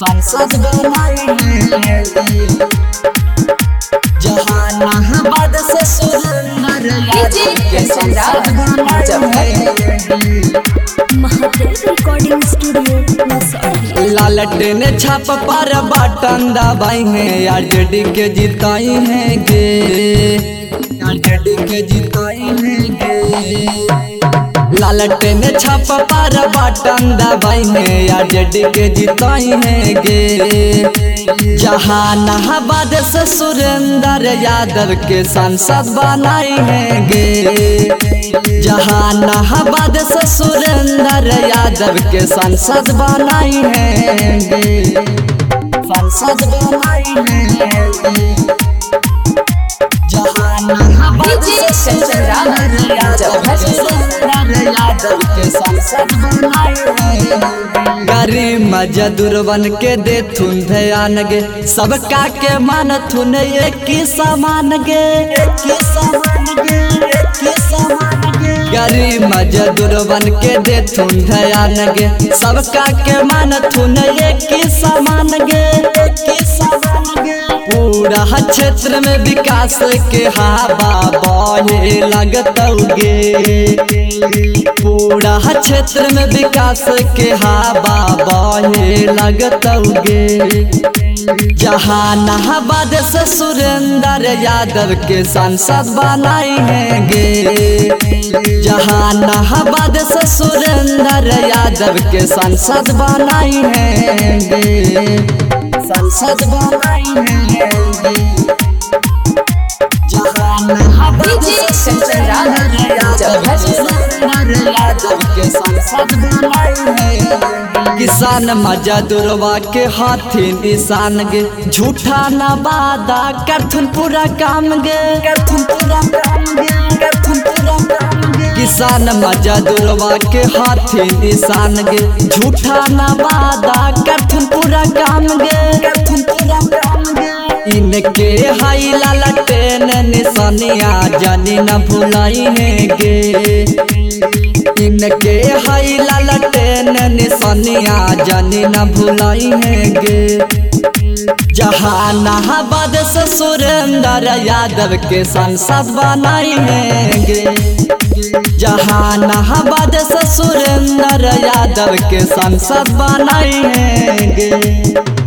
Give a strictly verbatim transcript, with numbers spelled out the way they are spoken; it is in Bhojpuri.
संसद बनाएंगे जहानाबाद से सुरेंद्र यादव के संसद बनाएंगे। Mahadev recording studio Masaurhi. लालटेन छाप पर बटन दबाई है आरजेडी के जिताई है गे, आरजेडी के जिताई है गे। लालटेन छाप पर बटन दबाई है आरजेडी के जिताई है गे। जहानाबाद से सुरेंद्र यादव के सांसद बनाई है गे। जहानाबाद से सुरेंद्र यादव के सांसद बनाई है गे, सांसद बनाई है गे। जहानाबाद से सुरेंद्र यादव के सांसद बनाई है गे। गरीब मजदूर बन के देथुन ध्यान गे, सबका के मानथुन एक ही समान गे, एक ही समान गे, एक ही समान गे। गरीब मजदूर बन के देथुन ध्यान गे, सबका के मानथुन एक ही समान गे, एक ही समान गे। पूरा क्षेत्र में विकास के हवा बहे लगतौगे, पूरा क्षेत्र में विकास के हवा बहे लगतौगे। जहानाबाद से सुरेंद्र यादव के सांसद बनाई है गे। जहानाबाद से सुरेंद्र यादव के सांसद बनाई है गे, सांसद बनाई है गे। जहानाबाद से सुरेंद्र यादव के सांसद बनाई है गे। किसान मजदूरवा के हाथी निशान गे, झूठा न वादा करथुन पूरा काम गे, करथुन पूरा काम गे, करथुन पूरा काम गे। किसान मजदूरवा के हाथी निशान गे, झूठा न वादा करथुन पूरा काम गे, करथुन पूरा काम गे। इनके हाई लालटेन निशानिया जानी न भुलाई है गे। इनके हाई लालटेन निशानिया जानी न भुलाई है गे। जहानाबाद से सुरेंद्र यादव के सांसद बनाई है गे। जहानाबाद से सुरेंद्र यादव के सांसद बनाई है गे।